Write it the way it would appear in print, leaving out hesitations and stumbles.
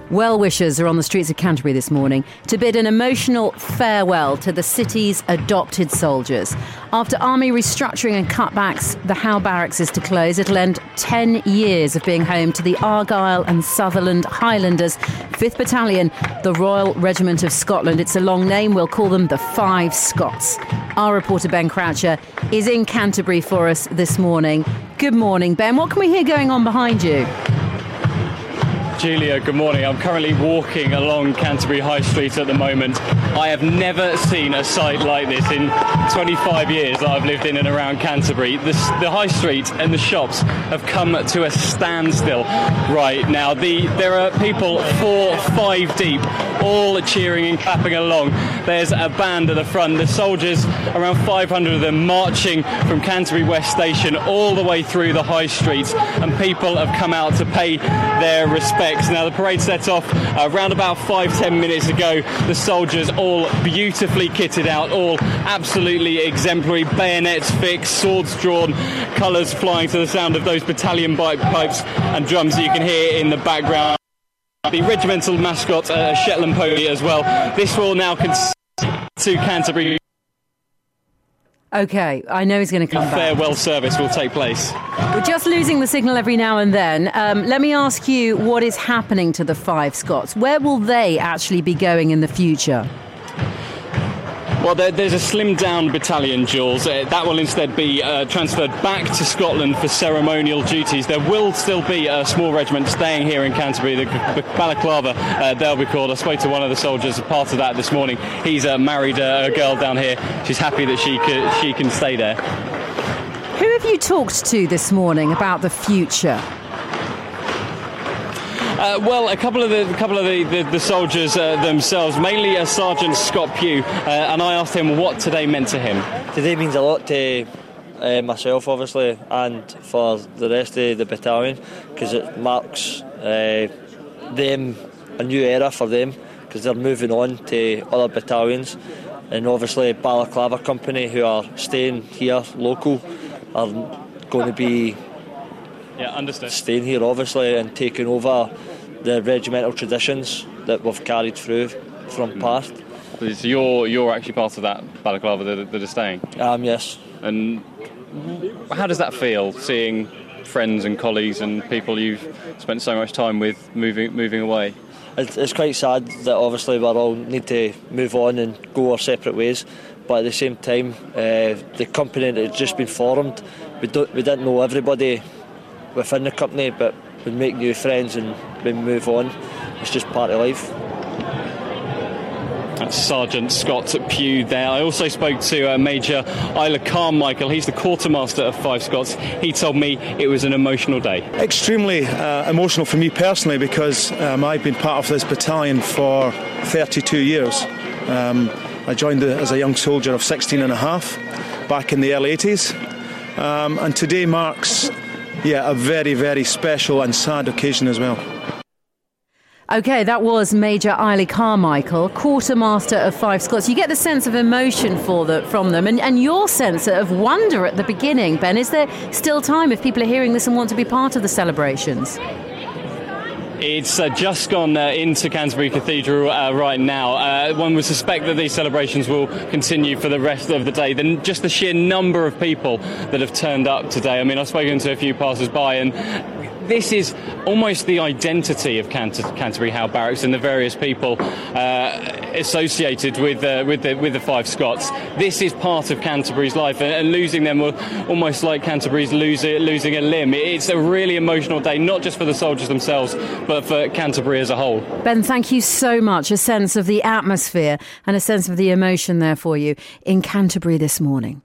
Well-wishers are on the streets of Canterbury this morning to bid an emotional farewell to the city's adopted soldiers. After army restructuring and cutbacks, the Howe Barracks is to close. It'll end 10 years of being home to the Argyll and Sutherland Highlanders, 5th Battalion, the Royal Regiment of Scotland. It's a long name. We'll call them the Five Scots. Our reporter Ben Croucher is in Canterbury for us this morning. Good morning, Ben. What can we hear going on behind you? Julia, good morning. I'm currently walking along Canterbury High Street at the moment. I have never seen a sight like this in 25 years that I've lived in and around Canterbury. The High Street and the shops have come to a standstill right now. There are people 4, 5 deep, all cheering and clapping along. There's a band at the front. The soldiers, around 500 of them, marching from Canterbury West Station all the way through the High Street, and people have come out to pay their respects. Now, the parade set off around about 5-10 minutes ago. The soldiers all beautifully kitted out, all absolutely exemplary, bayonets fixed, swords drawn, colours flying to the sound of those battalion pipes and drums that you can hear in the background. The regimental mascot, Shetland pony as well. This will now to Canterbury. OK, I know he's going to come back. Farewell service will take place. We're just losing the signal every now and then. Let me ask you what is happening to the Five Scots. Where will they actually be going in the future? Well, there's a slimmed-down battalion, Jules. That will instead be transferred back to Scotland for ceremonial duties. There will still be a small regiment staying here in Canterbury, the Balaclava, they'll be called. I spoke to one of the soldiers as part of that this morning. He's married a girl down here. She's happy that she can stay there. Who have you talked to this morning about the future? Well, a couple of the soldiers themselves, mainly Sergeant Scott Pugh, and I asked him what today meant to him. Today means a lot to myself, obviously, and for the rest of the battalion, because it marks them a new era for them, because they're moving on to other battalions, and obviously Balaclava Company, who are staying here local, are going to be staying here, obviously, and taking over the regimental traditions that we've carried through from past. So you're actually part of that Balaclava that are staying? Yes. And how does that feel, seeing friends and colleagues and people you've spent so much time with moving away? It's quite sad that obviously we all need to move on and go our separate ways, but at the same time, the company that had just been formed, we didn't know everybody within the company, but we make new friends and we move on. It's just part of life. That's Sergeant Scott Pugh there. I also spoke to Major Isla Carmichael. He's the quartermaster of Five Scots. He told me it was an emotional day. Extremely emotional for me personally, because I've been part of this battalion for 32 years. I joined as a young soldier of 16 and a half back in the early 80s, and today marks a very, very special and sad occasion as well. OK, that was Major Isla Carmichael, quartermaster of Five Scots. You get the sense of emotion from them, and your sense of wonder at the beginning, Ben. Is there still time if people are hearing this and want to be part of the celebrations? It's just gone into Canterbury Cathedral right now. One would suspect that these celebrations will continue for the rest of the day. Then just the sheer number of people that have turned up today. I mean, I've spoken to a few passers-by, and this is almost the identity of Canterbury Howe Barracks and the various people associated with the Five Scots. This is part of Canterbury's life, and losing them will almost like Canterbury's losing a limb. It's a really emotional day, not just for the soldiers themselves, but for Canterbury as a whole. Ben, thank you so much. A sense of the atmosphere and a sense of the emotion there for you in Canterbury this morning.